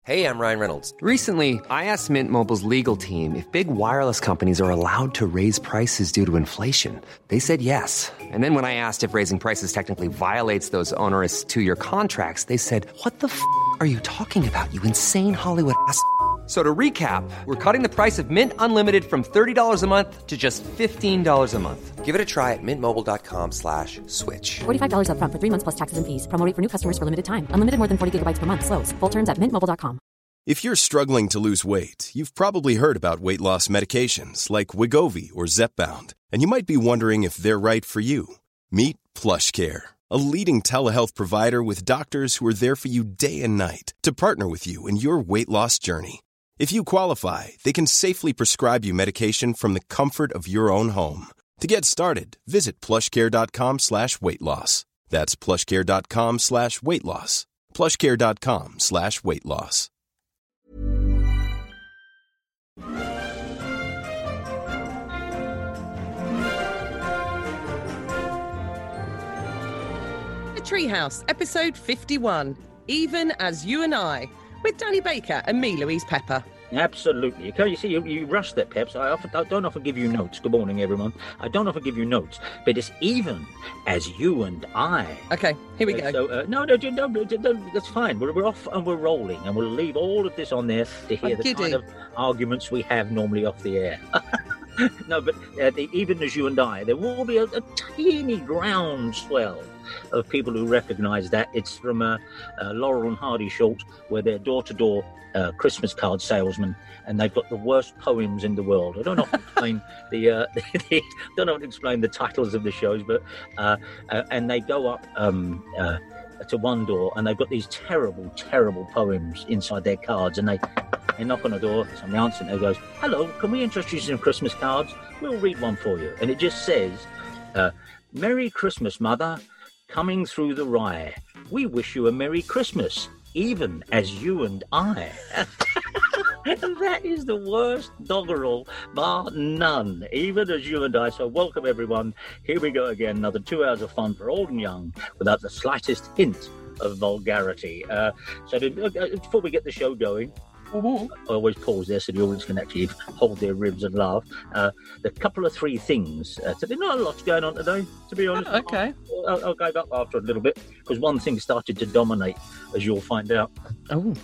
Hey, I'm Ryan Reynolds. Recently, I asked Mint Mobile's legal team if big wireless companies are allowed to raise prices due to inflation. They said yes. And then when I asked if raising prices technically violates those onerous two-year contracts, they said, "What the f*** are you talking about, you insane Hollywood ass?" So to recap, we're cutting the price of Mint Unlimited from $30 a month to just $15 a month. Give it a try at mintmobile.com/switch. $45 up front for 3 months plus taxes and fees. Promo rate for new customers for limited time. Unlimited more than 40 gigabytes per month. Slows full terms at mintmobile.com. If you're struggling to lose weight, you've probably heard about weight loss medications like Wegovy or Zepbound, and you might be wondering if they're right for you. Meet PlushCare, a leading telehealth provider with doctors who are there for you day and night to partner with you in your weight loss journey. If you qualify, they can safely prescribe you medication from the comfort of your own home. To get started, visit plushcare.com/weightloss. That's plushcare.com/weightloss. plushcare.com/weightloss. The Treehouse, episode 51, Even As You and I, with Danny Baker and me, Louise Pepper. Absolutely. You see, you rush that, Peps. I don't often give you notes. Good morning, everyone. I don't often give you notes, but it's even as you and I. Okay, here we go. So, no, that's fine. We're off and we're rolling, and we'll leave all of this on there to hear the kind of arguments we have normally off the air. No, but even as you and I, there will be a teeny groundswell of people who recognise that. It's from Laurel and Hardy short, where they're door-to-door Christmas card salesmen, and they've got the worst poems in the world. I don't know how to explain don't know how to explain the titles of the shows, but and they go up to one door, and they've got these terrible, terrible poems inside their cards, and they knock on the door. Somebody answers, and they goes, "Hello, can we interest you in some Christmas cards? We'll read one for you." And it just says, "Merry Christmas, Mother, coming through the rye. We wish you a Merry Christmas, even as you and I." And that is the worst doggerel, bar none, even as you and I. So welcome, everyone. Here we go again, another 2 hours of fun for old and young, without the slightest hint of vulgarity. Before we get the show going, I always pause there so the audience can actually hold their ribs and laugh. The couple of three things. There's not a lot going on today, to be honest. Oh, okay. I'll go back after a little bit, because one thing started to dominate, as you'll find out. Oh.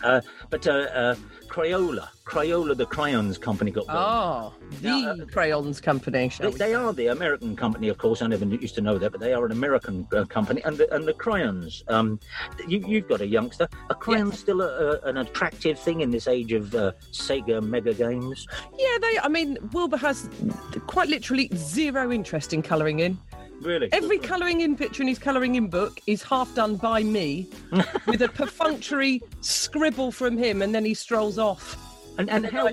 Crayola, the crayons company got one. Oh, the crayons company, shall we They are the American company, of course. I never used to know that, but they are an American company. And the crayons, you've got a youngster. Are crayons still an attractive thing in this age of Sega Mega games? Yeah, Wilbur has quite literally zero interest in colouring in. Really? Every colouring in picture in his colouring in book is half done by me, with a perfunctory scribble from him, and then he strolls off. And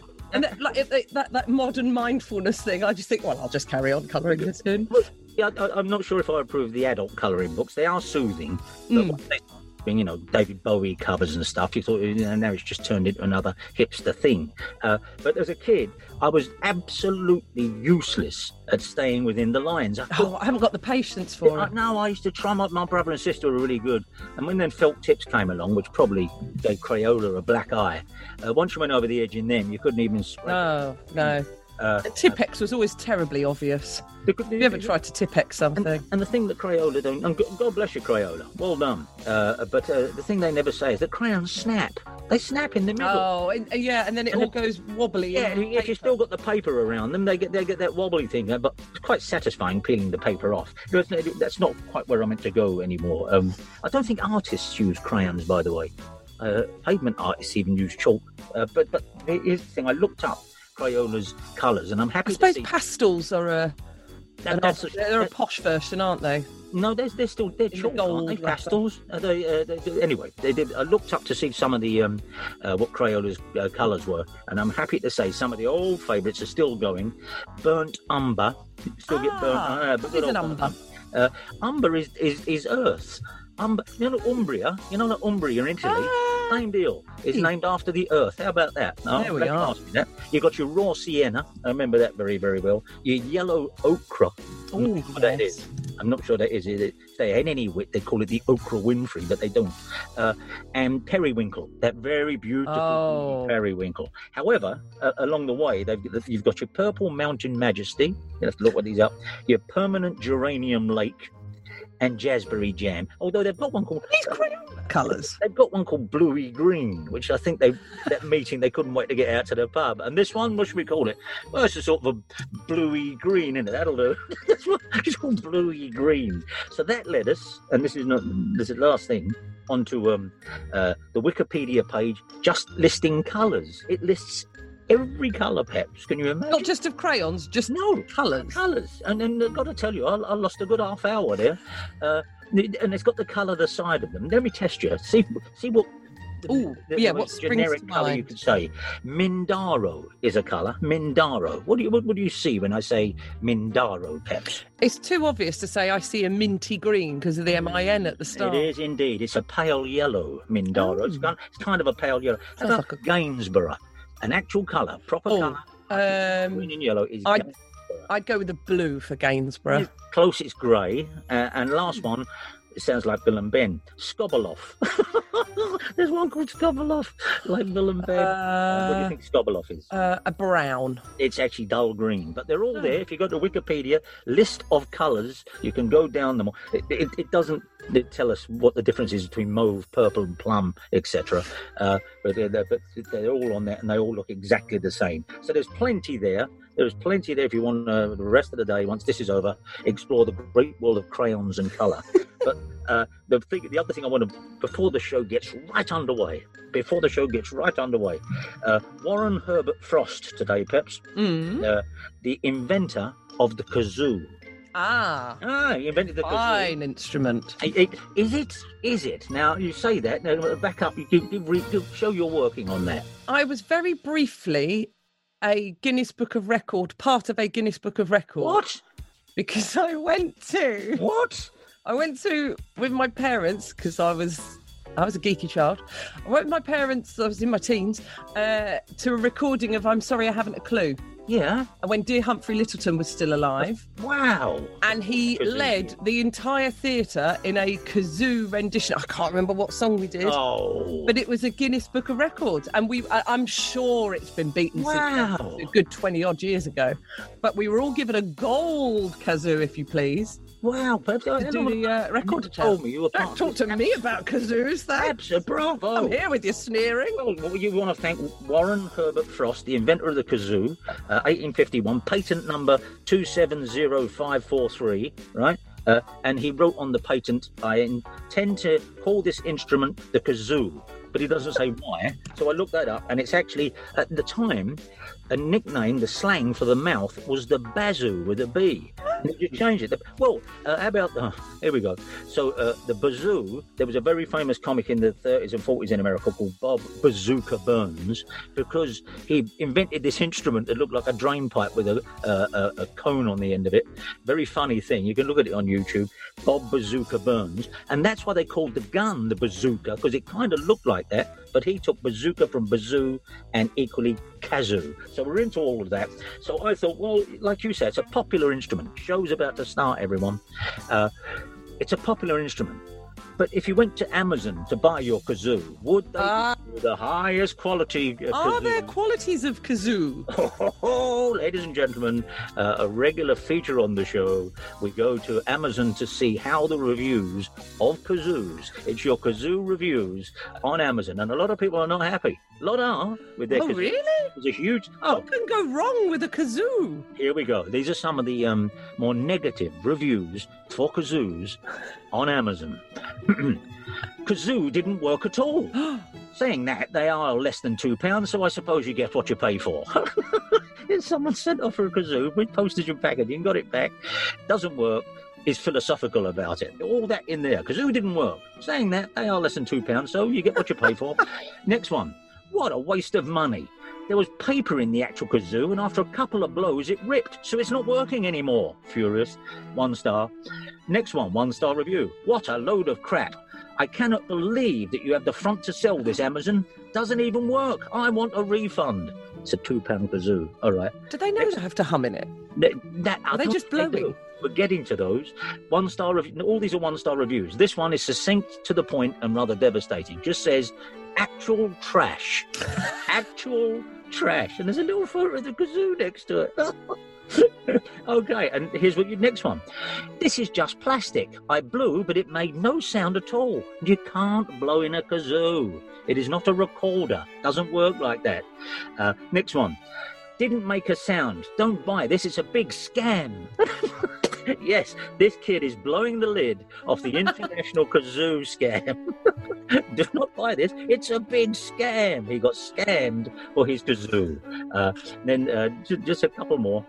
that modern mindfulness thing, I just think, well, I'll just carry on colouring this in. Yeah, I'm not sure if I approve the adult colouring books. They are soothing, but David Bowie covers and stuff, you thought, now it's just turned into another hipster thing. But as a kid, I was absolutely useless at staying within the lines. I haven't got the patience for it. No, I used to try. My brother and sister were really good. And when then felt tips came along, which probably gave Crayola a black eye, once you went over the edge in them, you couldn't even spray. No. Tipp-Ex was always terribly obvious. Have you ever tried to Tipp-Ex something? And the thing that Crayola don't, and God bless you, Crayola, well done. But the thing they never say is that crayons snap. They snap in the middle. Oh, and then it all goes wobbly. Yeah, if you've still got the paper around them, they get that wobbly thing. But it's quite satisfying peeling the paper off. That's not quite where I'm meant to go anymore. I don't think artists use crayons, by the way. Pavement artists even use chalk. But here's the thing, I looked up Crayola's colours, and I'm happy to see... I suppose pastels are they're a posh version, aren't they? No, they're chalk, aren't they? Pastels. Anyway, they did. I looked up to see some of the what Crayola's colours were, and I'm happy to say some of the old favourites are still going. Burnt umber, still get burnt. What is an umber? Umber is earth. Umbria, like Umbria in Italy? Same deal. It's named after the earth. How about that? No, there we are. That. You've got your raw sienna. I remember that very, very well. Your yellow ochre. Oh, what that is. I'm not sure that is it. If they had any wit, they'd call it the Oprah Winfrey, but they don't. And periwinkle, that very beautiful periwinkle. However, along the way, you've got your purple mountain majesty. You have to look what these up. Your permanent geranium lake. And jazzberry jam. Although they've got one called these Crayola colours. They've got one called bluey green, which I think that meeting they couldn't wait to get out to the pub. And this one, what should we call it? Well, it's a sort of a bluey green, isn't it? That'll do. It's called bluey green. So that led us, and this is the last thing, onto the Wikipedia page, just listing colours. It lists every colour, Peps. Can you imagine? Not just of crayons, just colours. Colours. And then I've got to tell you, I lost a good half hour there. And it's got the colour the side of them. Let me test you. See what... the what generic colour you could say. Mindaro is a colour. Mindaro. What do you see when I say Mindaro, Peps? It's too obvious to say I see a minty green because of the MIN at the start. It is indeed. It's a pale yellow Mindaro. It's kind of a pale yellow. How about Gainsborough? An actual colour, proper colour, green and yellow is Gainsborough. I'd go with the blue for Gainsborough. It's close, it's grey. And last one, it sounds like Bill and Ben. Skobeloff. There's one called Skobeloff, like Bill and Ben. What do you think Skobeloff is? A brown. It's actually dull green, but they're all there. If you go to Wikipedia, list of colours, you can go down them. It doesn't tell us what the difference is between mauve, purple and plum, etc. But they're all on there and they all look exactly the same. So there's plenty there. There's plenty there if you want the rest of the day, once this is over, explore the great world of crayons and colour. But the other thing I want to, before the show gets right underway, Warren Herbert Frost today, Peps, the inventor of the kazoo. He invented the kazoo. Fine instrument. Is it? Now, you say that, now back up, you show you're working on that. I was very briefly part of a Guinness Book of Records. What? Because I went to... What? I went to, with my parents, because I was a geeky child. I went with my parents, I was in my teens, to a recording of I'm Sorry I Haven't a Clue. Yeah. When dear Humphrey Lyttelton was still alive. Wow. And he led the entire theatre in a kazoo rendition. I can't remember what song we did. Oh. But it was a Guinness Book of Records. And I'm sure it's been beaten since a good 20-odd years ago. But we were all given a gold kazoo, if you please. Wow, Peps. To do the record told me you were Don't talk to me about kazoos, Peps, bravo. I'm here with your sneering. Well, you want to thank Warren Herbert Frost, the inventor of the kazoo, 1851, patent number 270543, right? And he wrote on the patent, I intend to call this instrument the kazoo, but he doesn't say why. So I looked that up, and it's actually, at the time, a nickname, the slang for the mouth, was the bazoo with a B. And you change it. Well, how about... here we go. So the bazoo, there was a very famous comic in the 30s and 40s in America called Bob Bazooka Burns, because he invented this instrument that looked like a drain pipe with a cone on the end of it. Very funny thing. You can look at it on YouTube. Bob Bazooka Burns. And that's why they called the gun the bazooka, because it kind of looked like that. But he took bazooka from bazoo and equally kazoo. So we're into all of that. So I thought, well, like you said, it's a popular instrument. Show's about to start, everyone. It's a popular instrument. But if you went to Amazon to buy your kazoo, would they be the highest quality kazoo? Are there qualities of kazoo? Oh, ladies and gentlemen, a regular feature on the show. We go to Amazon to see how the reviews of kazoos. It's your kazoo reviews on Amazon. And a lot of people are not happy. A lot are with their kazoo. Really? It's a huge... What can go wrong with a kazoo? Here we go. These are some of the more negative reviews for kazoos on Amazon. Kazoo didn't work at all. Saying that, they are less than £2, so I suppose you get what you pay for. If someone sent off for a kazoo with postage and packaging, got it back, doesn't work, is philosophical about it. All that in there. Kazoo didn't work. Saying that, they are less than £2, so you get what you pay for. Next one. What a waste of money. There was paper in the actual kazoo, and after a couple of blows, it ripped, so it's not working anymore. Furious. 1 star. Next one, 1-star review. What a load of crap. I cannot believe that you have the front to sell this, Amazon. Doesn't even work. I want a refund. It's a £2 kazoo. All right. Do they know to have to hum in it? Are they just blowing? We're getting to those. 1-star all these are 1-star reviews. This one is succinct, to the point, and rather devastating. Just says, actual trash. Actual trash. And there's a little photo of the kazoo next to it. Okay, and here's what your next one. This is just plastic. I blew, but it made no sound at all. You can't blow in a kazoo. It is not a recorder. Doesn't work like that. Next one. Didn't make a sound. Don't buy this. It's a big scam. Yes, this kid is blowing the lid off the international kazoo scam. Do not buy this. It's a big scam. He got scammed for his kazoo. Then just a couple more.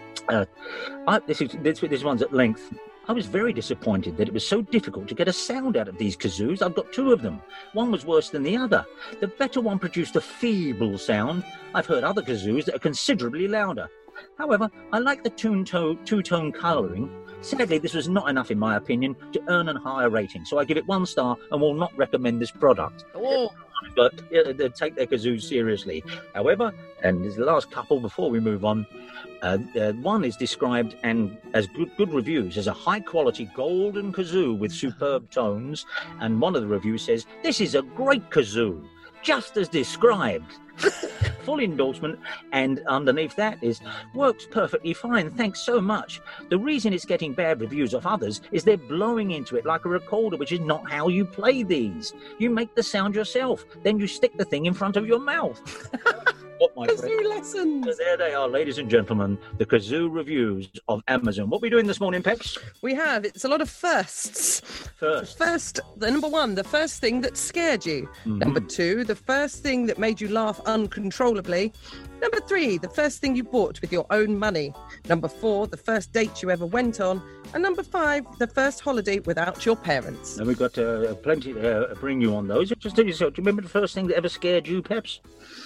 This one's at length. I was very disappointed that it was so difficult to get a sound out of these kazoos. I've got 2 of them. One was worse than the other. The better one produced a feeble sound. I've heard other kazoos that are considerably louder. However, I like the two-tone colouring. Sadly, this was not enough, in my opinion, to earn a higher rating. So I give it 1 star and will not recommend this product. Oh. But they take their kazoos seriously. However, and there's the last couple before we move on, one is described and as good reviews as a high-quality golden kazoo with superb tones, and one of the reviews says, this is a great kazoo, just as described. Full endorsement, and underneath that is, works perfectly fine, thanks so much. The reason it's getting bad reviews off others is they're blowing into it like a recorder, which is not how you play these. You make the sound yourself, then you stick the thing in front of your mouth. Kazoo lessons. So there they are, ladies and gentlemen, the kazoo reviews of Amazon. What are we doing this morning, Peps? It's a lot of firsts. First, the number 1, the first thing that scared you. Mm-hmm. Number 2, the first thing that made you laugh uncontrollably. Number 3, the first thing you bought with your own money. Number 4, the first date you ever went on. And number 5, the first holiday without your parents. And we've got plenty to bring you on those. Just tell yourself, do you remember the first thing that ever scared you, Peps?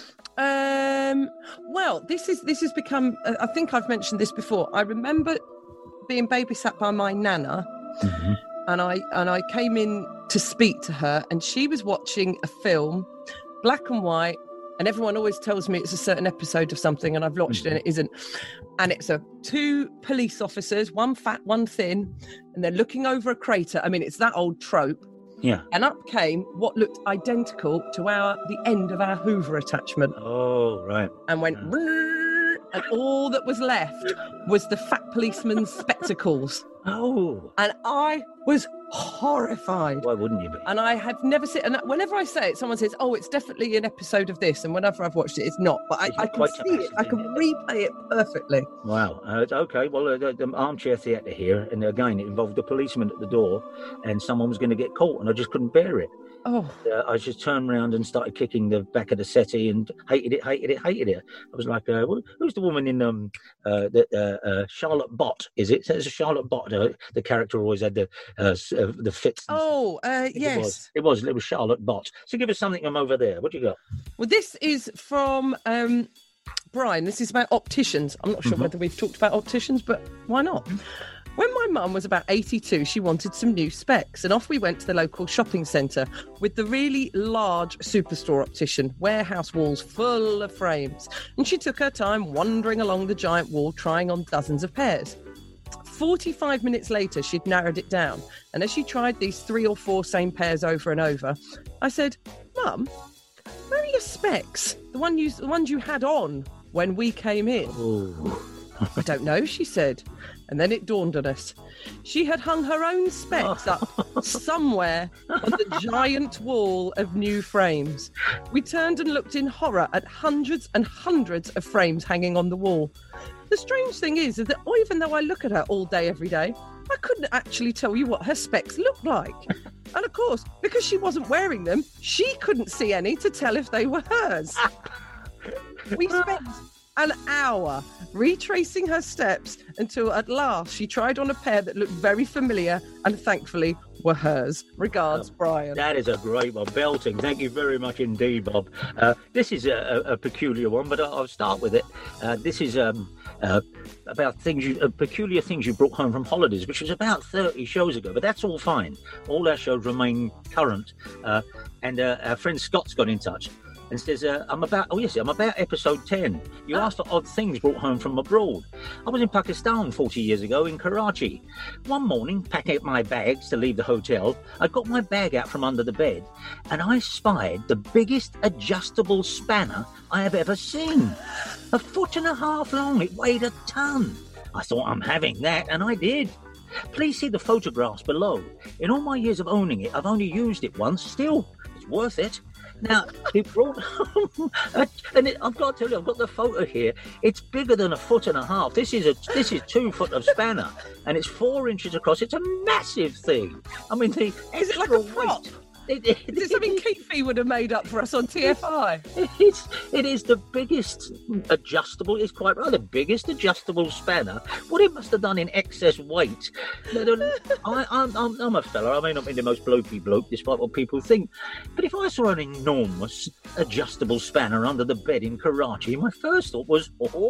Well, this has become, I think I've mentioned this before. I remember being babysat by my nana, mm-hmm. and I came in to speak to her, and she was watching a film, black and white, and everyone always tells me it's a certain episode of something, and I've watched mm-hmm. it and it isn't. And it's 2 police officers, one fat, one thin, and they're looking over a crater. I mean, it's that old trope. Yeah. And up came what looked identical to the end of our Hoover attachment. Oh, right. And went, and all that was left was the fat policeman's spectacles. Oh. And I was horrified. Why wouldn't you be? And I have never seen, and whenever I say it, someone says, oh, it's definitely an episode of this. And whenever I've watched it, it's not. But I can see it. I can replay it perfectly. Wow. Okay. Well, the armchair theatre here. And again, it involved a policeman at the door and someone was going to get caught and I just couldn't bear it. Oh. I just turned around and started kicking the back of the settee and hated it. I was like, who's the woman in Charlotte Bott, is it? So it's a Charlotte Bott. The character always had the fits. Oh, yes. It was Charlotte Bott. So give us something from over there. What do you got? Well, this is from Brian. This is about opticians. I'm not sure mm-hmm. whether we've talked about opticians, but why not? When my mum was about 82, she wanted some new specs, and off we went to the local shopping centre with the really large superstore optician, warehouse walls full of frames. And she took her time wandering along the giant wall, trying on dozens of pairs. 45 minutes later, she'd narrowed it down. And as she tried these 3 or 4 same pairs over and over, I said, Mum, where are your specs? The ones you had on when we came in. Ooh. I don't know, she said. And then it dawned on us. She had hung her own specs up somewhere on the giant wall of new frames. We turned and looked in horror at hundreds and hundreds of frames hanging on the wall. The strange thing is that even though I look at her all day, every day, I couldn't actually tell you what her specs looked like. And of course, because she wasn't wearing them, she couldn't see any to tell if they were hers. We spent an hour retracing her steps until at last she tried on a pair that looked very familiar and thankfully were hers. Regards, Brian. That is a great one. Belting. Thank you very much indeed, Bob. This is a peculiar one, but I'll start with it. This is about peculiar things you brought home from holidays, which was about 30 shows ago, but that's all fine. All our shows remain current. And our friend Scott's got in touch. and says, I'm about episode 10. You asked for odd things brought home from abroad. I was in Pakistan 40 years ago in Karachi. One morning, packing up my bags to leave the hotel, I got my bag out from under the bed and I spied the biggest adjustable spanner I have ever seen. 1.5 feet long. It weighed a ton. I thought, I'm having that, and I did. Please see the photographs below. In all my years of owning it, I've only used it once. Still, it's worth it. Now, it brought home, I've got to tell you, I've got the photo here. It's bigger than 1.5 feet. This is 2 foot of spanner, and it's 4 inches across. It's a massive thing. I mean, the extra is it like a prop? weight. Is it something Keefe would have made up for us on TFI? It is the biggest adjustable, it's quite right, the biggest adjustable spanner. What it must have done in excess weight. I'm a fella, I may not be the most blokey bloke, despite what people think, but if I saw an enormous adjustable spanner under the bed in Karachi, my first thought was,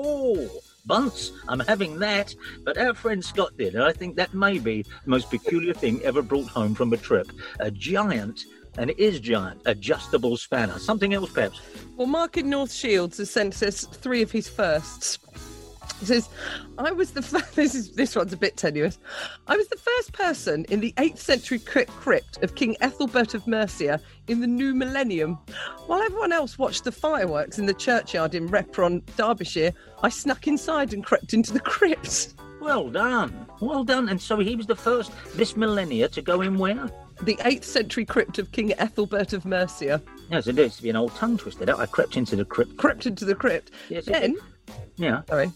Bunce, I'm having that. But our friend Scott did, and I think that may be the most peculiar thing ever brought home from a trip. A giant, and it is giant, adjustable spanner. Something else, perhaps? Well, Mark in North Shields has sent us 3 of his firsts. He says, I was the first, this one's a bit tenuous. I was the first person in the 8th century crypt of King Ethelbert of Mercia in the new millennium. While everyone else watched the fireworks in the churchyard in Repron, Derbyshire, I snuck inside and crept into the crypt. Well done. Well done. And so he was the first this millennia to go in where? The 8th century crypt of King Ethelbert of Mercia. Yes, it used to be an old tongue twister. I crept into the crypt. Crept into the crypt. Yes, then... Yeah. Sorry.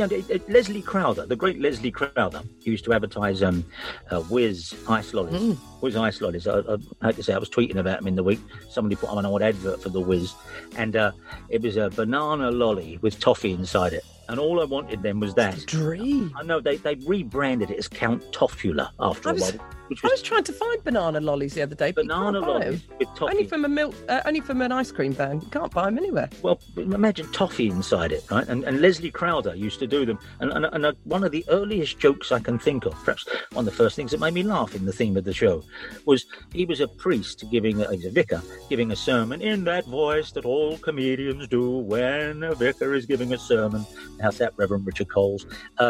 Leslie Crowther, the great Leslie Crowther, he used to advertise Whiz Ice Lollies. Whiz Ice Lollies. I had to say, I was tweeting about him in the week. Somebody put on an old advert for the Whiz, and it was a banana lolly with toffee inside it. And all I wanted then was that. Dream. I know they rebranded it as Count Toffula after a while. I was trying to find banana lollies the other day. But banana lollies with toffee. Only from an ice cream van. You can't buy them anywhere. Well, imagine toffee inside it, right? And Leslie Crowther used to do them. And one of the earliest jokes I can think of, perhaps one of the first things that made me laugh in the theme of the show, was he was a priest he's a vicar, giving a sermon in that voice that all comedians do when a vicar is giving a sermon. How's that, Reverend Richard Coles?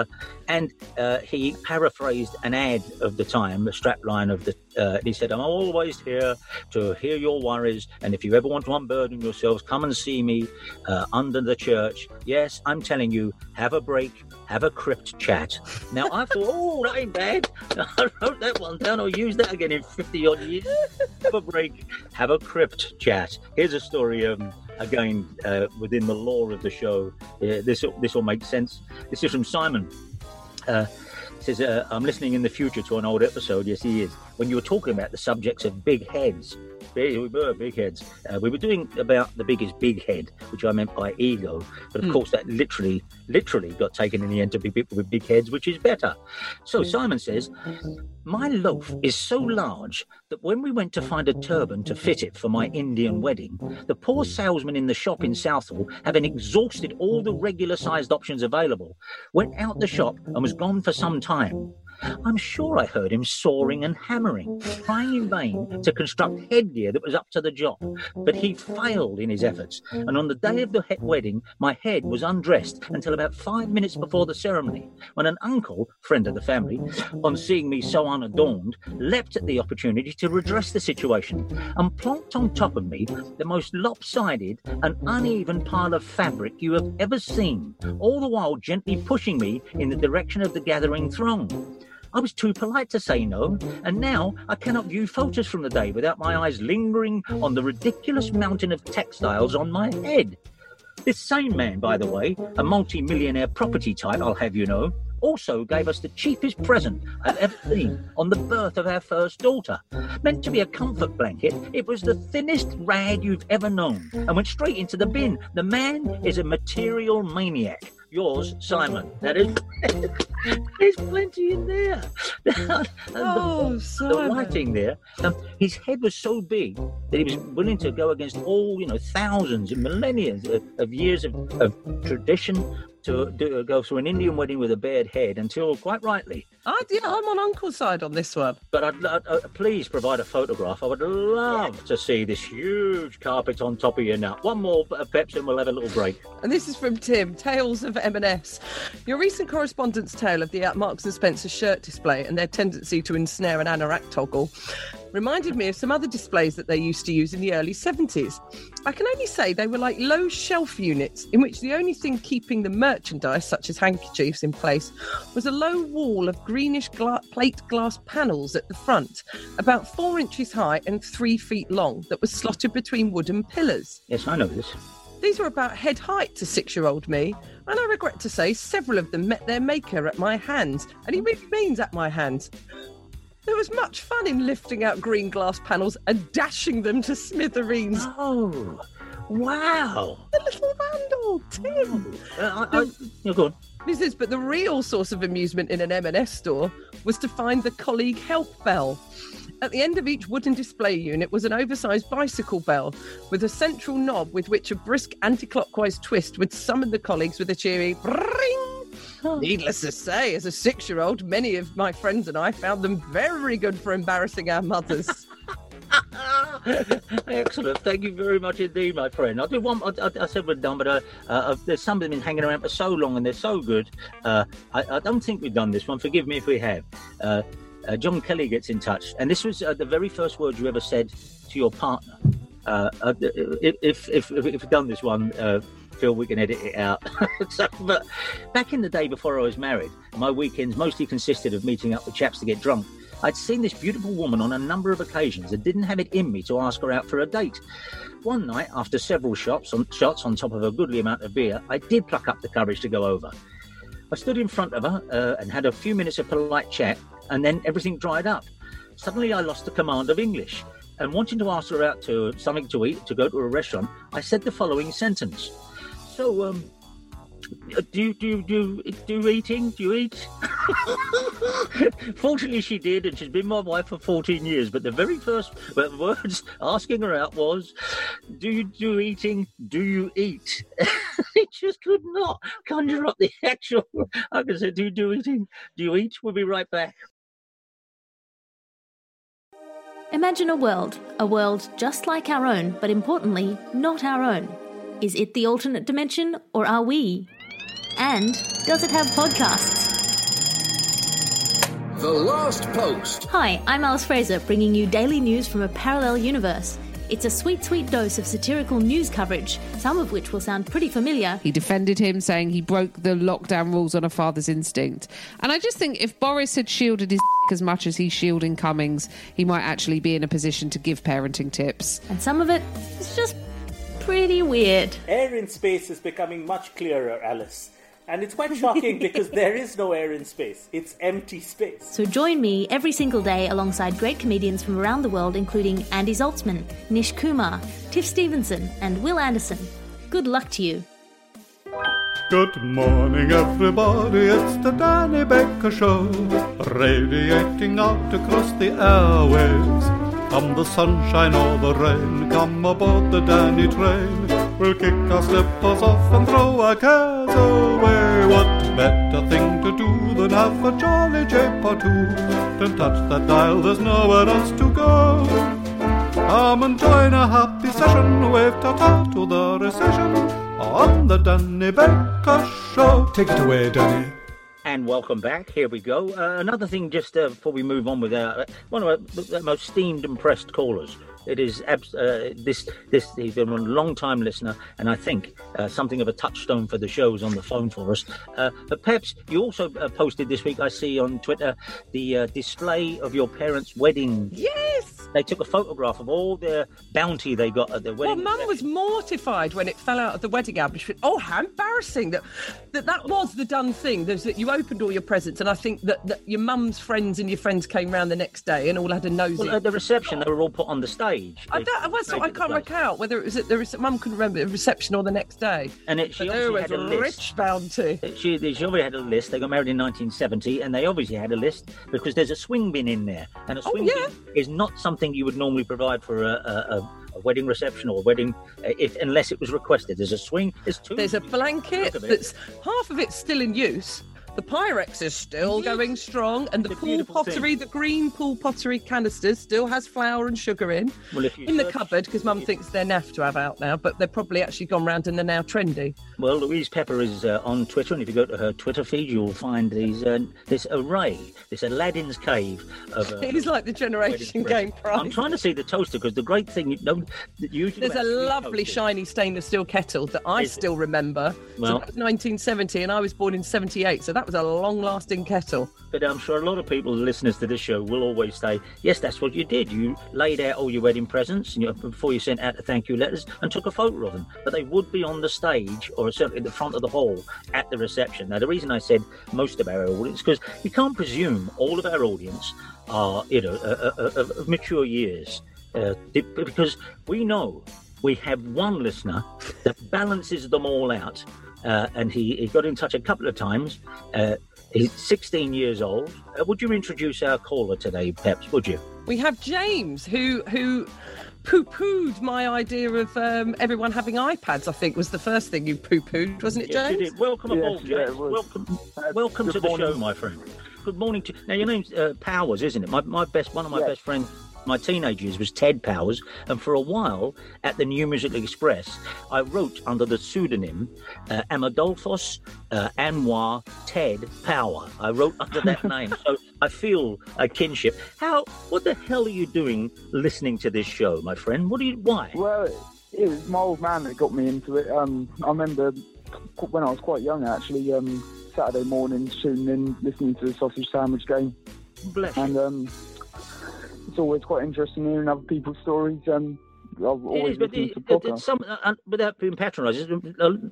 And he paraphrased an ad of the time, a strapline of he said, I'm always here to hear your worries, and if you ever want to unburden yourselves, come and see me under the church. Yes, I'm telling you, have a break, have a crypt chat. Now, I thought, that ain't bad. I wrote that one down. I'll use that again in 50-odd years. Have a break, have a crypt chat. Here's a story again, within the lore of the show. This will make sense. This is from Simon. Says, I'm listening in the future to an old episode. Yes, he is. When you were talking about the subjects of big heads. We were big heads. We were doing about the biggest big head, which I meant by ego. But of course, that literally got taken in the end to be people with big heads, which is better. So Simon says, my loaf is so large that when we went to find a turban to fit it for my Indian wedding, the poor salesman in the shop in Southall, having exhausted all the regular-sized options available, went out the shop and was gone for some time. I'm sure I heard him sawing and hammering, trying in vain to construct headgear that was up to the job. But he failed in his efforts, and on the day of the wedding, my head was undressed until about 5 minutes before the ceremony, when an uncle, friend of the family, on seeing me so unadorned, leapt at the opportunity to redress the situation, and plonked on top of me the most lopsided and uneven pile of fabric you have ever seen, all the while gently pushing me in the direction of the gathering throng. I was too polite to say no, and now I cannot view photos from the day without my eyes lingering on the ridiculous mountain of textiles on my head. This same man, by the way, a multi-millionaire property type, I'll have you know, also gave us the cheapest present I've ever seen on the birth of our first daughter. Meant to be a comfort blanket, it was the thinnest rag you've ever known, and went straight into the bin. The man is a material maniac. Yours, Simon. That is, there's plenty in there. The writing there. His head was so big that he was willing to go against all, thousands and millennia of years of tradition to go through an Indian wedding with a bared head until, quite rightly... I'm on Uncle's side on this one. But I'd please provide a photograph. I would love to see this huge carpet on top of you now. One more, Peps, and we'll have a little break. And this is from Tim, Tales of M&S. Your recent correspondence tale of the Marks & Spencer shirt display and their tendency to ensnare an anorak toggle reminded me of some other displays that they used to use in the early 70s. I can only say they were like low shelf units in which the only thing keeping the merchandise, such as handkerchiefs, in place was a low wall of greenish plate glass panels at the front, about 4 inches high and 3 feet long, that was slotted between wooden pillars. Yes, I know this. These were about head height to 6-year-old me, and I regret to say several of them met their maker at my hands, and he really means at my hands. There was much fun in lifting out green glass panels and dashing them to smithereens. Oh, wow. The little vandal, Tim. You're good. This is, but the real source of amusement in an M&S store was to find the colleague help bell. At the end of each wooden display unit was an oversized bicycle bell with a central knob with which a brisk anti-clockwise twist would summon the colleagues with a cheery ring. Needless to say, as a 6-year-old, many of my friends and I found them very good for embarrassing our mothers. Excellent. Thank you very much indeed, my friend. I do one. I said we're done, but there's some of them been hanging around for so long and they're so good. I don't think we've done this one. Forgive me if we have. John Kelly gets in touch, and this was the very first word you ever said to your partner. If we've done this one, Phil, we can edit it out. But back in the day before I was married, my weekends mostly consisted of meeting up with chaps to get drunk. I'd seen this beautiful woman on a number of occasions and didn't have it in me to ask her out for a date. One night, after several shots on top of a goodly amount of beer, I did pluck up the courage to go over. I stood in front of her and had a few minutes of polite chat, and then everything dried up. Suddenly I lost the command of English, and wanting to ask her out to something to eat, to go to a restaurant, I said the following sentence. So, do you eat? Fortunately, she did, and she's been my wife for 14 years. But the very first words asking her out was, do you do eating? Do you eat? It just could not conjure up the actual. I can say, do you do eating? Do you eat? We'll be right back. Imagine a world just like our own, but importantly, not our own. Is it the alternate dimension, or are we? And does it have podcasts? The Last Post. Hi, I'm Alice Fraser, bringing you daily news from a parallel universe. It's a sweet, sweet dose of satirical news coverage, some of which will sound pretty familiar. He defended him, saying he broke the lockdown rules on a father's instinct. And I just think if Boris had shielded his as much as he's shielding Cummings, he might actually be in a position to give parenting tips. And some of it is just pretty weird. Air in space is becoming much clearer, Alice. And it's quite shocking because there is no air in space. It's empty space. So join me every single day alongside great comedians from around the world, including Andy Zaltzman, Nish Kumar, Tiff Stevenson, and Will Anderson. Good luck to you. Good morning, everybody. It's the Danny Baker Show, radiating out across the airwaves. Come the sunshine or the rain, come aboard the Danny train. We'll kick our slippers off and throw our cares away. What better thing to do than have a jolly jape or two? Don't touch that dial, there's nowhere else to go. Come and join a happy session, wave ta-ta to the recession on the Danny Baker Show. Take it away, Danny. And welcome back. Here we go. Another thing, just before we move on with one of our most esteemed and pressed callers. It is he's been a long-time listener, and I think something of a touchstone for the shows on the phone for us. But Peps, you also posted this week, I see on Twitter, the display of your parents' wedding. Yes! They took a photograph of all their bounty they got at their wedding. Well, Mum was mortified when it fell out of the wedding album. She went, oh, how embarrassing. That was the done thing. There's that you opened all your presents, and I think that your mum's friends and your friends came round the next day and all had a nosy. Well, at the reception, they were all put on the stage. I can't work out whether it was at the Mum couldn't remember the reception or the next day. And she obviously had a list. Rich bounty. She obviously had a list. They got married in 1970, and they obviously had a list because there's a swing bin in there, and a swing bin is not something you would normally provide for a wedding reception or wedding, unless it was requested. There's a swing. There's a blanket that's half of it's still in use. The Pyrex is still going strong, and the pool pottery, the green pool pottery canisters, still has flour and sugar in. Well, if you in the cupboard, because Mum thinks they're naff to have out now, but they're probably actually gone round and they're now trendy. Well, Louise Pepper is on Twitter, and if you go to her Twitter feed, you'll find this array, this Aladdin's cave of. It is like the Generation Game prize. I'm trying to see the toaster because the great thing there's a lovely shiny stainless steel kettle that I still remember. Well, so that was 1970, and I was born in 78, so that was a long-lasting kettle. But I'm sure a lot of people, listeners to this show, will always say, yes, that's what you did. You laid out all your wedding presents and before you sent out the thank you letters and took a photo of them. But they would be on the stage or certainly at the front of the hall at the reception. Now, the reason I said most of our audience, because we can't presume all of our audience are, of mature years, because we know we have one listener that balances them all out. And he got in touch a couple of times. He's 16 years old. Would you introduce our caller today, Peps, would you? We have James, who poo-pooed my idea of everyone having iPads, I think, was the first thing you poo-pooed, wasn't it, James? Yes, you did. Welcome aboard, James. Welcome to the show, my friend. Good morning to you. Now, your name's Powers, isn't it? One of my best friends, my teenage years, was Ted Powers, and for a while at the New Musical Express, I wrote under the pseudonym Amadolphos Anwar Ted Power. I wrote under that name, so I feel a kinship. What the hell are you doing listening to this show, my friend? Why? Well, it was my old man that got me into it. I remember when I was quite young, actually, Saturday mornings tuning in, listening to the Sausage Sandwich Game. Bless you. And it's always quite interesting hearing other people's stories. I've always listened to podcasts. Without being patronising,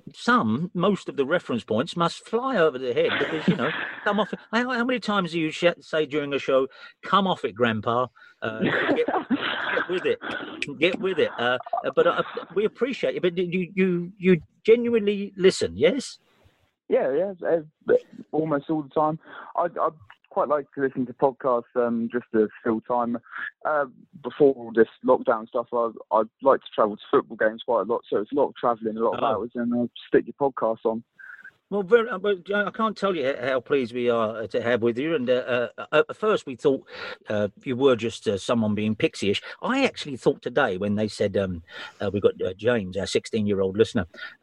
most of the reference points must fly over the head because, come off. How many times do you say during a show, "Come off it, Grandpa"? Get with it. Get with it. But we appreciate it. But you genuinely listen, yes? Yeah, almost all the time. I quite like to listen to podcasts just to fill time. Before all this lockdown stuff, I'd like to travel to football games quite a lot, so it's a lot of travelling, a lot of hours, and I'll stick your podcast on. Well, I can't tell you how pleased we are to have with you. And at first we thought you were just someone being pixie-ish. I actually thought today when they said we've got James, our 16-year-old listener,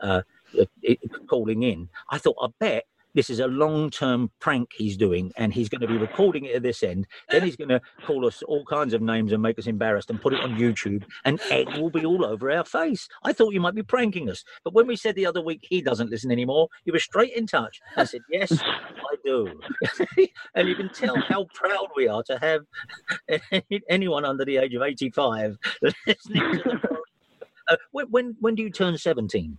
calling in, I thought, I bet this is a long-term prank he's doing, and he's going to be recording it at this end. Then he's going to call us all kinds of names and make us embarrassed and put it on YouTube, and egg will be all over our face. I thought you might be pranking us. But when we said the other week he doesn't listen anymore, you were straight in touch. I said, yes, I do. And you can tell how proud we are to have anyone under the age of 85 listening to the program. When do you turn 17?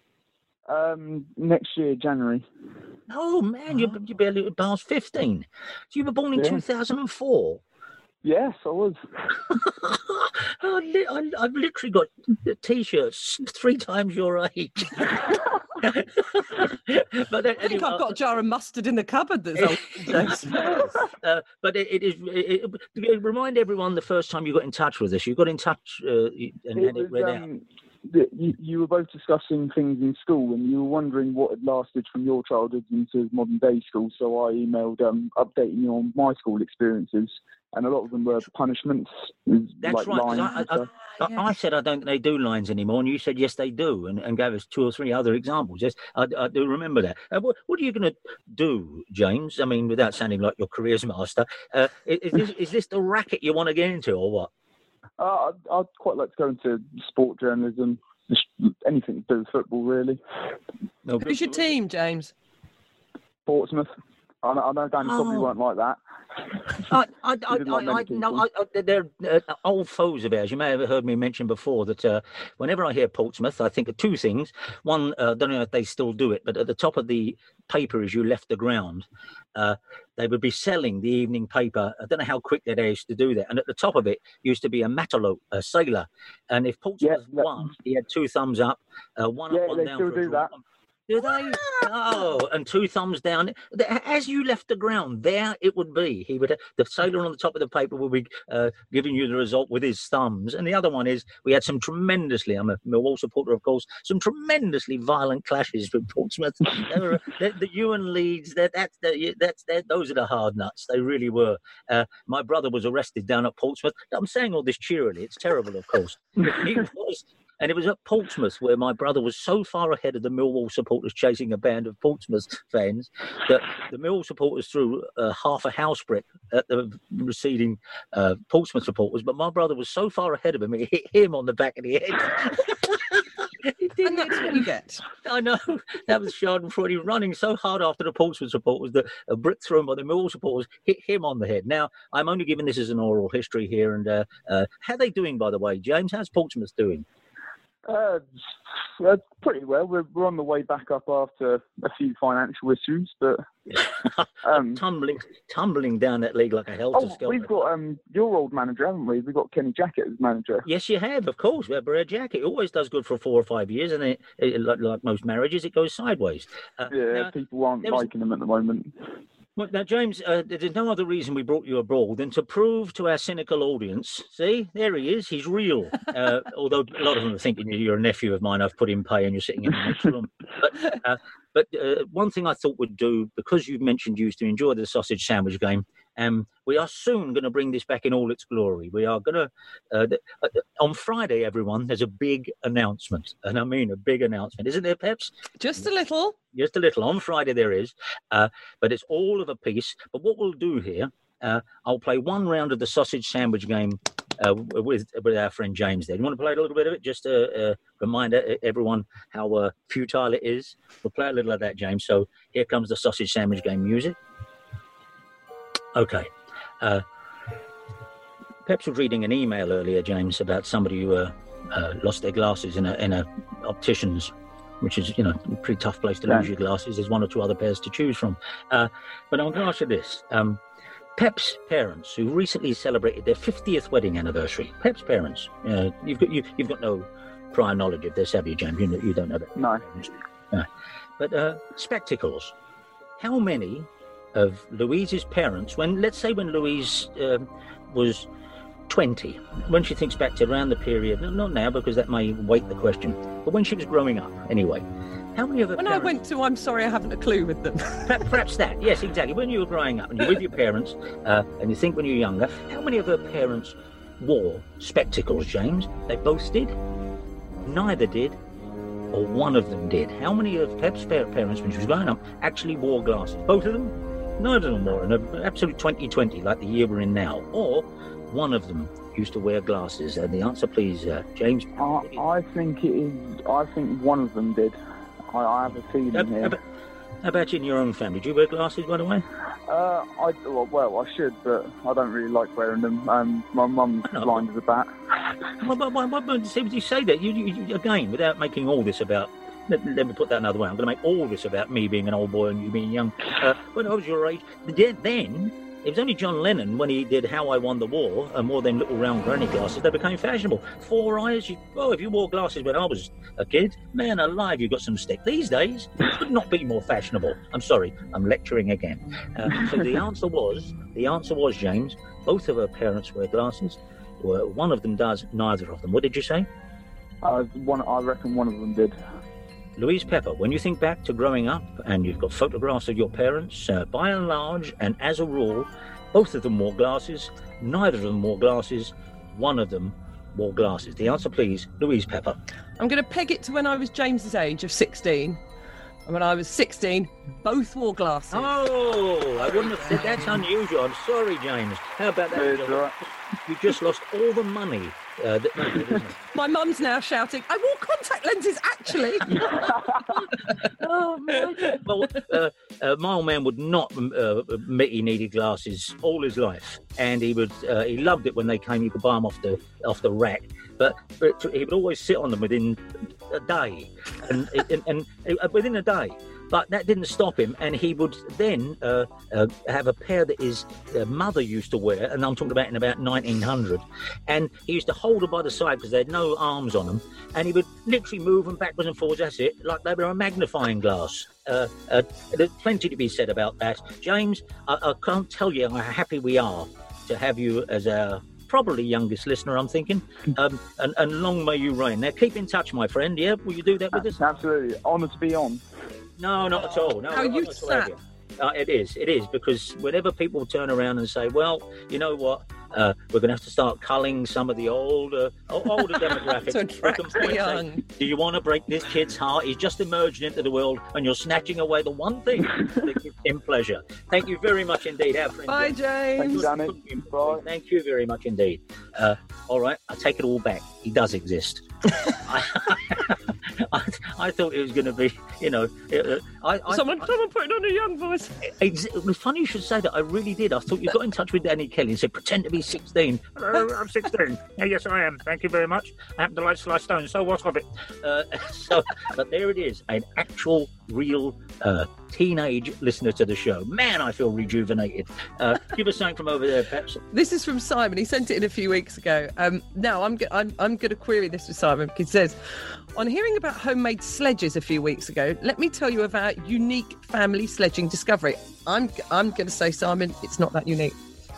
Next year, January. Oh man, you're barely past 15. So you were born in 2004. Yes, I was. I've literally got T-shirts 3 times your age. But I think I've got a jar of mustard in the cupboard that's old. But remind everyone the first time you got in touch with us. You got in touch and had it read out. You were both discussing things in school, and you were wondering what had lasted from your childhood into modern day school. So I emailed updating you on my school experiences, and a lot of them were punishments. That's like right. Lines I said I don't think they do lines anymore, and you said yes they do, and gave us 2 or 3 other examples. Yes, I do remember that. What are you going to do, James? I mean, without sounding like your careers master, is this the racket you want to get into, or what? I'd quite like to go into sport journalism, anything to do with football, really. Who's your team, James? Portsmouth. I know Danny probably won't like that. They're old foes of ours. You may have heard me mention before that whenever I hear Portsmouth, I think of 2 things. One, I don't know if they still do it, but at the top of the paper as you left the ground, they would be selling the evening paper. I don't know how quick they used to do that. And at the top of it used to be a matelot, a sailor. And if Portsmouth won, he had 2 thumbs up, one up, one down. They still do that. Do they? Oh, and 2 thumbs down. As you left the ground, there it would be. The sailor on the top of the paper would be giving you the result with his thumbs. And the other one is we had some tremendously, I'm a Millwall supporter, of course, some tremendously violent clashes with Portsmouth. The Ewan Leeds, those are the hard nuts. They really were. My brother was arrested down at Portsmouth. I'm saying all this cheerily. It's terrible, of course. He was. And it was at Portsmouth where my brother was so far ahead of the Millwall supporters chasing a band of Portsmouth fans that the Millwall supporters threw half a house brick at the receding Portsmouth supporters. But my brother was so far ahead of him, it hit him on the back of the head. And that's what you get. I know. That was Schadenfreude. He was running so hard after the Portsmouth supporters that a brick thrown by the Millwall supporters hit him on the head. Now, I'm only giving this as an oral history here. And how are they doing, by the way, James? How's Portsmouth doing? Pretty well. We're on the way back up after a few financial issues, but tumbling down that league like a helter-skelter. We've got your old manager, haven't we? We've got Kenny Jackett as manager. Yes, you have, of course. We have Brad Jackett. It always does good for 4 or 5 years, and like most marriages, it goes sideways. People aren't liking him at the moment. Well, now, James, there's no other reason we brought you abroad than to prove to our cynical audience, see, there he is, he's real. Although a lot of them are thinking you're a nephew of mine, I've put in pay and you're sitting in the next room. But one thing I thought we'd do, because you've mentioned you used to enjoy the sausage sandwich game, we are soon going to bring this back in all its glory. We are going to, on Friday, everyone, there's a big announcement. And I mean a big announcement. Isn't there, Peps? Just a little. Just a little. On Friday there is. But it's all of a piece. But what we'll do here, I'll play one round of the sausage sandwich game with our friend James there. You want to play a little bit of it? Just to remind everyone how futile it is. We'll play a little of that, James. So here comes the sausage sandwich game music. Okay. Peps was reading an email earlier, James, about somebody who lost their glasses in a optician's, which is, a pretty tough place to lose your glasses. There's 1 or 2 other pairs to choose from. But I'm going to ask you this. Pep's parents, who recently celebrated their 50th wedding anniversary. Pep's parents. You've got no prior knowledge of this, have you, James? You don't know that. No. But spectacles. How many of Louise's parents, let's say when Louise was 20, when she thinks back to around the period, not now because that may weight the question, but when she was growing up anyway, how many of her parents... I went to I'm Sorry I Haven't a Clue with them. Perhaps that, yes, exactly. When you were growing up and you're with your parents and you think when you're younger, how many of her parents wore spectacles, James? They both did? Neither did? Or one of them did? How many of Pep's parents, when she was growing up, actually wore glasses? Both of them? Neither of them wore, in absolute 2020, like the year we're in now. Or one of them used to wear glasses. And the answer, please, James. I think it is. I think one of them did. I have a feeling here. How about you in your own family? Do you wear glasses, by the way? I should, but I don't really like wearing them. My mum's blind as a bat. Would you say that? You again, without making all this about... Let me put that another way. I'm going to make all this about me being an old boy and you being young. When I was your age, then it was only John Lennon when he did How I Won the War and wore them little round granny glasses. They became fashionable. 4 eyes. If you wore glasses when I was a kid, man alive, you got some stick. These days, it could not be more fashionable. I'm sorry, I'm lecturing again. So the answer was, James, both of her parents wear glasses. One of them does, neither of them. What did you say? I reckon one of them did. Louise Pepper, when you think back to growing up and you've got photographs of your parents, by and large and as a rule, both of them wore glasses, neither of them wore glasses, one of them wore glasses. The answer, please, Louise Pepper. I'm going to peg it to when I was James's age of 16. And when I was 16, both wore glasses. Oh, I wouldn't have said that's unusual. I'm sorry, James. How about that? Right. You just lost all the money. My mum's now shouting, I wore contact lenses, actually. Oh, my. Well, my old man would not admit he needed glasses all his life. And he loved it when they came. You could buy them off the rack. But he would always sit on them within a day. And within a day. But that didn't stop him, and he would then have a pair that his mother used to wear, and I'm talking about in about 1900, and he used to hold her by the side because they had no arms on them, and he would literally move them backwards and forwards, that's it, like they were a magnifying glass. There's plenty to be said about that. James, I can't tell you how happy we are to have you as our probably youngest listener, I'm thinking, and long may you reign. Now, keep in touch, my friend, yeah? Will you do that with us? Absolutely. Honoured to be on. No, not at all. No, how you sat? It is, because whenever people turn around and say, well, you know what, we're going to have to start culling some of the older demographics. To attract the young. Do you want to break this kid's heart? He's just emerged into the world and you're snatching away the one thing that gives him pleasure. Thank you very much indeed, our friend. Bye, James. Thank you, Danny. Bye. Thank you very much indeed. All right, I take it all back. He does exist. I thought it was going to be, someone put it on a young voice. It was funny you should say that. I really did. I thought you got in touch with Danny Kelly and said, pretend to be 16. I'm 16. Yes, I am. Thank you very much. I happen to like Sly Stone, so what of it? But there it is, an actual, real teenage listener to the show. Man, I feel rejuvenated. Give us something from over there, perhaps. This is from Simon. He sent it in a few weeks ago. Now, I'm going to query this with Simon, because he says, on hearing about homemade sledges a few weeks ago, let me tell you about unique family sledging discovery. I'm going to say, Simon, it's not that unique.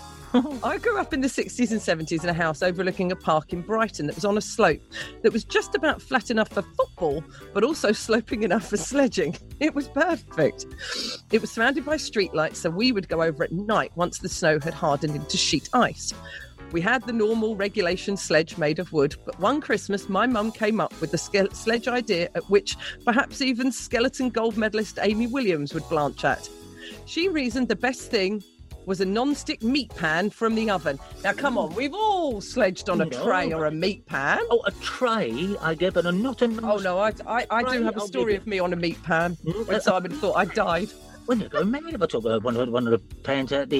I grew up in the 60s and 70s in a house overlooking a park in Brighton that was on a slope that was just about flat enough for football, but also sloping enough for sledging. It was perfect. It was surrounded by streetlights, so we would go over at night once the snow had hardened into sheet ice. We had the normal regulation sledge made of wood, but one Christmas my mum came up with the sledge idea at which perhaps even skeleton gold medalist Amy Williams would blanch at. She reasoned the best thing was a non-stick meat pan from the oven. Now, come on, we've all sledged on a tray or a meat pan. Oh, a tray, I get, but not a non-stick. Oh, no, I do have a story of me on a meat pan when Simon thought I died. When you go mad if I took one of the pans out,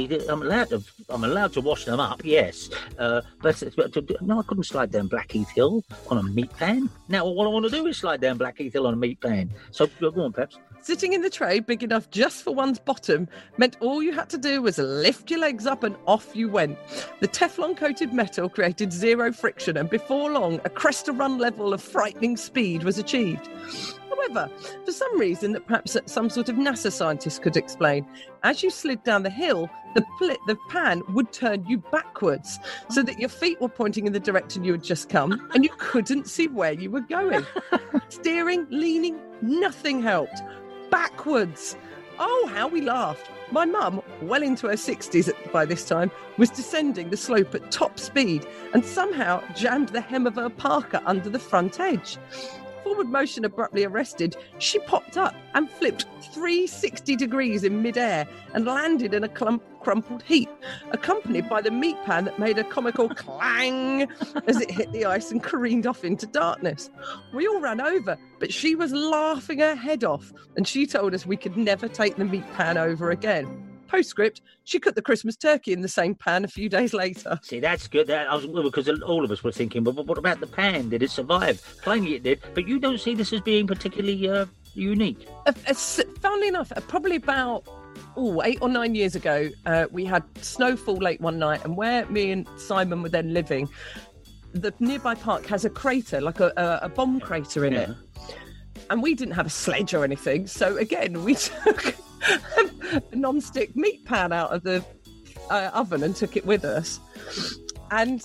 I'm allowed to wash them up, yes. But no, I couldn't slide down Blackheath Hill on a meat pan. Now, what I want to do is slide down Blackheath Hill on a meat pan. So, go on, perhaps. Sitting in the tray, big enough just for one's bottom, meant all you had to do was lift your legs up and off you went. The Teflon-coated metal created zero friction, and before long, a crest-to-run level of frightening speed was achieved. However, for some reason that perhaps some sort of NASA scientist could explain, as you slid down the hill, the pan would turn you backwards so that your feet were pointing in the direction you had just come and you couldn't see where you were going. Steering, leaning, nothing helped. Backwards. Oh, how we laughed. My mum, well into her 60s by this time, was descending the slope at top speed and somehow jammed the hem of her parka under the front edge. Forward motion abruptly arrested, she popped up and flipped 360 degrees in midair and landed in a crumpled heap, accompanied by the meat pan that made a comical clang as it hit the ice and careened off into darkness. We all ran over, but she was laughing her head off, and she told us we could never take the meat pan over again. Postscript, she cooked the Christmas turkey in the same pan a few days later. See, that's good. Because all of us were thinking, but what about the pan? Did it survive? Plainly it did. But you don't see this as being particularly unique. Funnily enough, probably about 8 or 9 years ago, we had snowfall late one night, and where me and Simon were then living, the nearby park has a crater, like a bomb crater in it. And we didn't have a sledge or anything, so again, we took a non-stick meat pan out of the oven and took it with us. And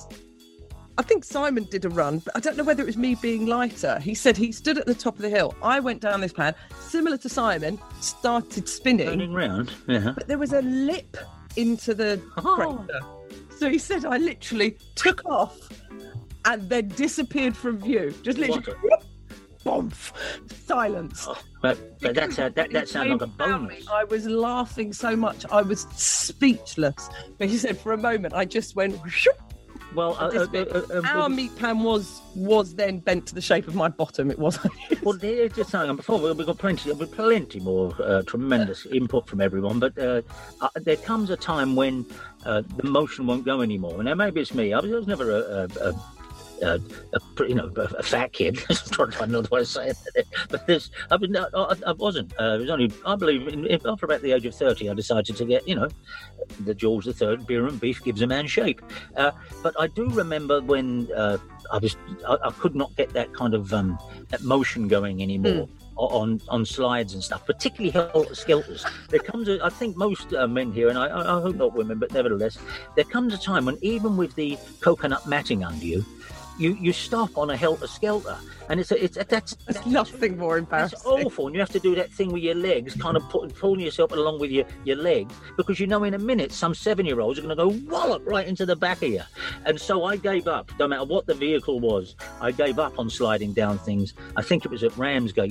I think Simon did a run, but I don't know whether it was me being lighter. He said he stood at the top of the hill. I went down this pan, similar to Simon, started spinning. Turning round, yeah. But there was a lip into the crater. So he said I literally took off and then disappeared from view. Just literally... Bombs. Silence. Oh, but that sounds like a bonus. I was laughing so much, I was speechless. But he said for a moment, I just went. Well, our meat pan was then bent to the shape of my bottom. It wasn't. Well, they're just saying. Before we've got plenty more tremendous input from everyone. But there comes a time when the motion won't go anymore. Now maybe it's me. I was never a fat kid. I'm trying to find another way to say it. But I wasn't. It was only, I believe, after about the age of 30, I decided to get, the George III beer and beef gives a man shape. But I do remember when I could not get that kind of that motion going anymore. On slides and stuff, particularly helter-skelters. There comes I think most men here, and I hope not women, but nevertheless, there comes a time when even with the coconut matting under you, you stop on a helter-skelter, and that's nothing more embarrassing. It's awful, and you have to do that thing with your legs, kind of pulling yourself along with your legs, because in a minute some 7-year-olds are going to go wallop right into the back of you. And so I gave up, no matter what the vehicle was. I gave up on sliding down things. I think it was at Ramsgate.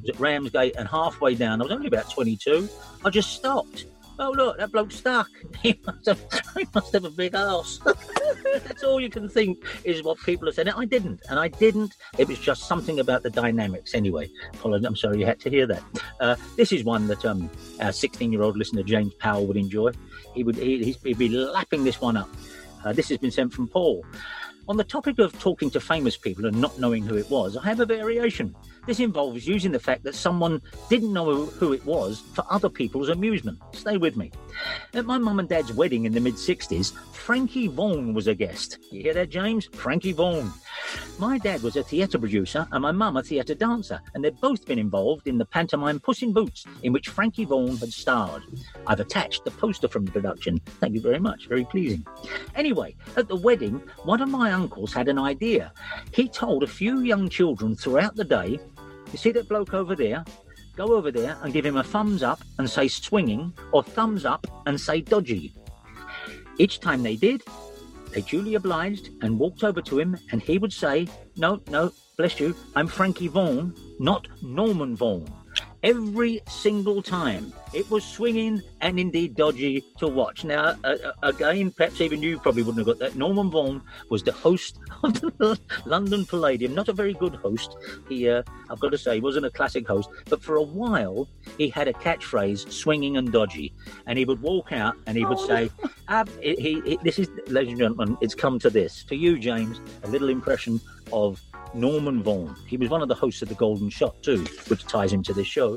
And halfway down, I was only about 22, I just stopped. Oh, look, that bloke's stuck. He must have a big ass. That's all you can think is what people are saying. I didn't. It was just something about the dynamics. Anyway, I'm sorry you had to hear that. This is one that our 16-year-old listener, James Powell, would enjoy. He'd be lapping this one up. This has been sent from Paul. On the topic of talking to famous people and not knowing who it was, I have a variation. This involves using the fact that someone didn't know who it was for other people's amusement. Stay with me. At my mum and dad's wedding in the mid-60s, Frankie Vaughan was a guest. You hear that, James? Frankie Vaughan. My dad was a theatre producer and my mum a theatre dancer, and they'd both been involved in the pantomime Puss in Boots, in which Frankie Vaughan had starred. I've attached the poster from the production. Thank you very much. Very pleasing. Anyway, at the wedding, one of my uncles had an idea. He told a few young children throughout the day, you see that bloke over there? Go over there and give him a thumbs up and say swinging, or thumbs up and say dodgy. Each time they did, they duly obliged and walked over to him, and he would say, no, bless you, I'm Frankie Vaughan, not Norman Vaughan. Every single time. It was swinging and indeed dodgy to watch. Now, again, perhaps even you probably wouldn't have got that. Norman Vaughan was the host of the London Palladium. Not a very good host. He, I've got to say, he wasn't a classic host. But for a while, he had a catchphrase, swinging and dodgy. And he would walk out and he would say, this is, ladies and gentlemen, it's come to this. For you, James, a little impression of Norman Vaughan. He was one of the hosts of The Golden Shot too, which ties into this show.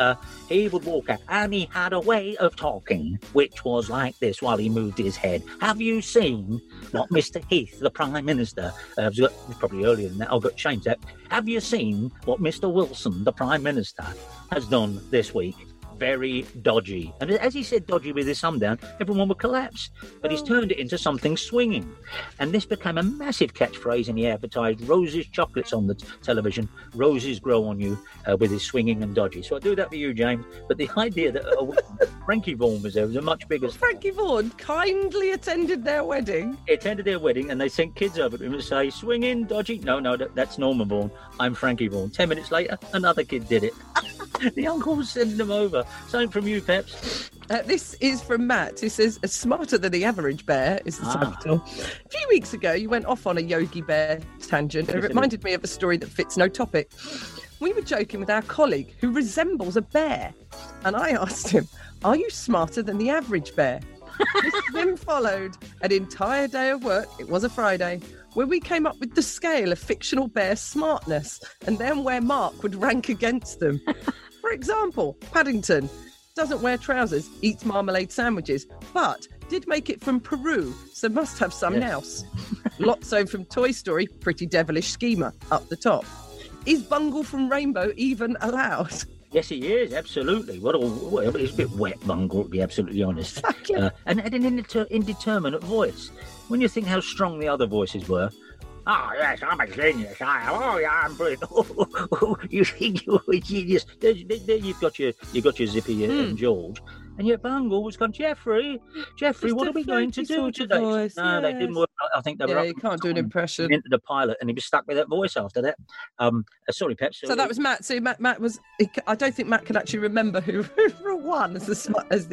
He would walk out and he had a way of talking which was like this while he moved his head. Have you seen what Mr. Heath, the Prime Minister, probably earlier than that, I've got to change that. Have you seen what Mr. Wilson, the Prime Minister, has done this week? Very dodgy. And as he said dodgy with his thumb down, everyone would collapse. But he's turned it into something swinging. And this became a massive catchphrase, and he advertised Rose's chocolates on the television. Roses grow on you, with his swinging and dodgy. So I do that for you, James. But the idea that Frankie Vaughan was there was a much bigger... Frankie Vaughan kindly attended their wedding. He attended their wedding, and they sent kids over to him and say, swinging, dodgy. No, that's Norman Vaughan. I'm Frankie Vaughan. 10 minutes later, another kid did it. The uncle was sending them over. Same from you, Peps. This is from Matt, who says, smarter than the average bear is the subtitle. A few weeks ago, you went off on a Yogi Bear tangent. It reminded me of a story that fits no topic. We were joking with our colleague, who resembles a bear. And I asked him, are you smarter than the average bear? This then followed an entire day of work. It was a Friday, where we came up with the scale of fictional bear smartness and then where Mark would rank against them. For example, Paddington doesn't wear trousers, eats marmalade sandwiches, but did make it from Peru, so must have some nous. Lotso from Toy Story, pretty devilish schemer, up the top. Is Bungle from Rainbow even allowed? Yes, he is, absolutely. He's a bit wet, Bungle, to be absolutely honest. And had an indeterminate voice. When you think how strong the other voices were, oh, yes, I'm a genius. Oh, yeah, I'm brilliant. You think you're a genius. There you've got your Zippy and George. And yet Bungle was going, Jeffrey, what are we going to do today? Voice, no, they didn't work. I think they were. You can't do an impression. Into the pilot, and he was stuck with that voice after that. Sorry, Pep. So that was Matt. So Matt was. I don't think Matt could actually remember who won as the smartest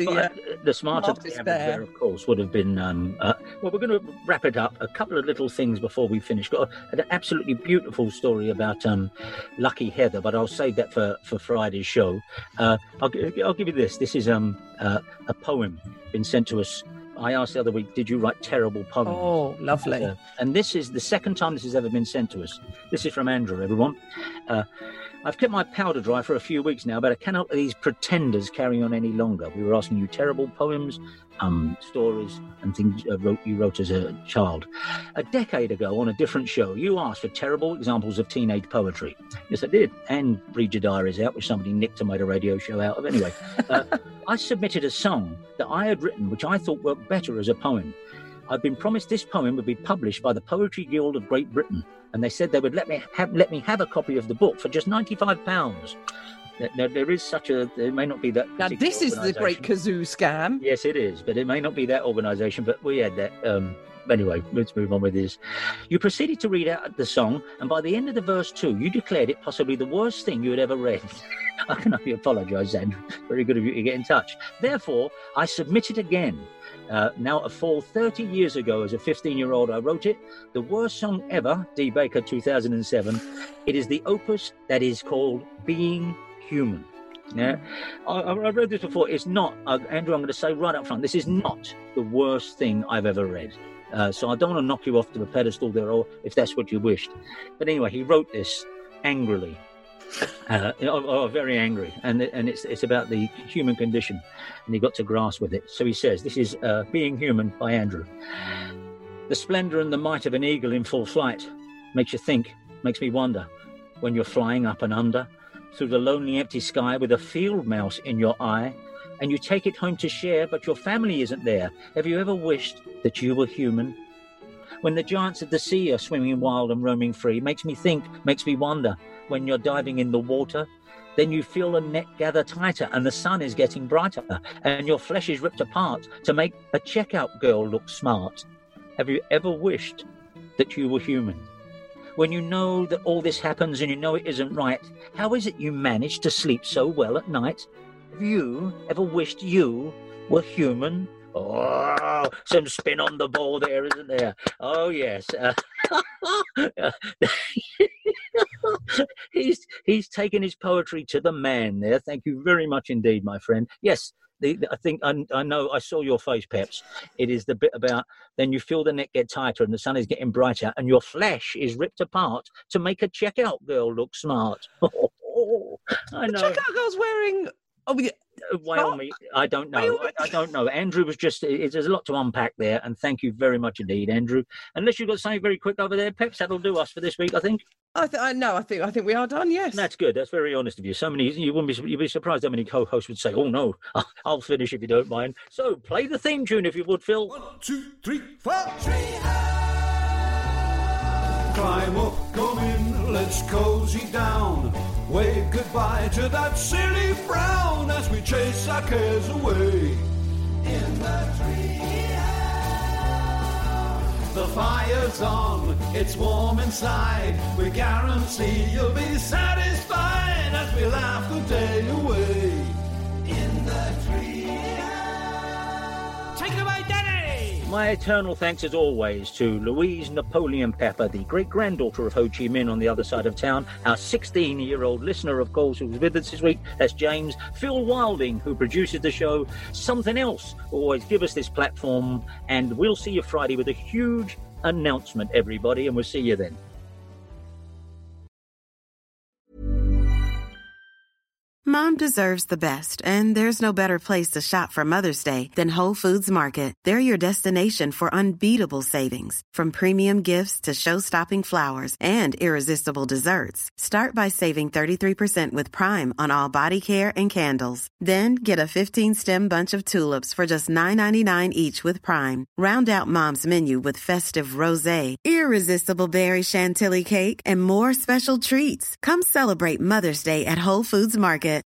bear. Of course, would have been. Well, we're going to wrap it up. A couple of little things before we finish. Got an absolutely beautiful story about Lucky Heather, but I'll save that for Friday's show. I'll give you this. This is a poem been sent to us I asked the other week, did you write terrible poems? Oh, lovely. And this is the second time this has ever been sent to us. This is from Andrew, everyone. I've kept my powder dry for a few weeks now, but I cannot let these pretenders carry on any longer. We were asking you terrible poems, stories and things you wrote as a child. A decade ago on a different show, you asked for terrible examples of teenage poetry. Yes, I did. And Read Your Diaries Out, which somebody nicked and made a radio show out of. Anyway, I submitted a song that I had written, which I thought worked better as a poem. I'd been promised this poem would be published by the Poetry Guild of Great Britain, and they said they would let me have a copy of the book for just £95. Now, there is such a... It may not be that... Now, this is the great kazoo scam. Yes, it is, but it may not be that organisation, but we had that... Anyway, let's move on with this. You proceeded to read out the song, and by the end of the verse 2, you declared it possibly the worst thing you had ever read. I can only apologise, Andrew. Very good of you to get in touch. Therefore, I submit it again. Now, a full 30 years ago, as a 15-year-old, I wrote it. The worst song ever, D. Baker, 2007. It is the opus that is called Being Human. Now, I read this before. It's not, Andrew, I'm going to say right up front, this is not the worst thing I've ever read. So I don't want to knock you off to the pedestal there, or if that's what you wished. But anyway, he wrote this angrily. Very angry, and it's about the human condition, and he got to grasp with it. So he says, this is Being Human by Andrew. The splendour and the might of an eagle in full flight makes you think, makes me wonder, when you're flying up and under, through the lonely empty sky with a field mouse in your eye, and you take it home to share, but your family isn't there. Have you ever wished that you were human? When the giants of the sea are swimming wild and roaming free, makes me think, makes me wonder, when you're diving in the water, then you feel the net gather tighter and the sun is getting brighter and your flesh is ripped apart to make a checkout girl look smart. Have you ever wished that you were human? When you know that all this happens and you know it isn't right, how is it you manage to sleep so well at night? Have you ever wished you were human? Oh, some spin on the ball there, isn't there? Oh, yes. He's taken his poetry to the man there. Thank you very much indeed, my friend. Yes, I think I know. I saw your face, Peps. It is the bit about then you feel the net get tighter and the sun is getting brighter and your flesh is ripped apart to make a checkout girl look smart. I know. The checkout girl's wearing... Wyoming, I don't know. I don't know. Andrew was just... There's a lot to unpack there, and thank you very much indeed, Andrew. Unless you've got something very quick over there, Peps, that'll do us for this week, I think. I think we are done. Yes, that's good. That's very honest of you. So many, you'd be surprised how many co-hosts would say, "Oh no, I'll finish if you don't mind." So play the theme tune if you would, Phil. 1, 2, 3, 4. Climb up, come in, let's cozy down. Wave goodbye to that silly frown as we chase our cares away. In the treehouse, the fire's on, it's warm inside. We guarantee you'll be satisfied as we laugh the day away. In the treehouse. Take it away, Danny! My eternal thanks, as always, to Louise Napoleon Pepper, the great-granddaughter of Ho Chi Minh on the other side of town, our 16-year-old listener, of course, who was with us this week. That's James. Phil Wilding, who produces the show. Something Else will always give us this platform, and we'll see you Friday with a huge announcement, everybody, and we'll see you then. Mom deserves the best, and there's no better place to shop for Mother's Day than Whole Foods Market. They're your destination for unbeatable savings, from premium gifts to show-stopping flowers and irresistible desserts. Start by saving 33% with Prime on all body care and candles. Then get a 15-stem bunch of tulips for just $9.99 each with Prime. Round out Mom's menu with festive rosé, irresistible berry chantilly cake, and more special treats. Come celebrate Mother's Day at Whole Foods Market.